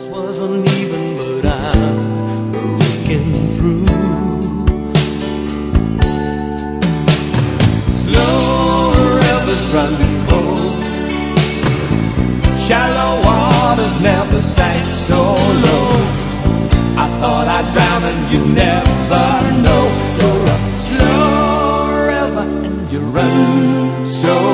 was uneven, but I'm breaking through. Slow rivers run cold, shallow waters never sank so low. I thought I'd drown and you'd never know. You're a slow river and you run so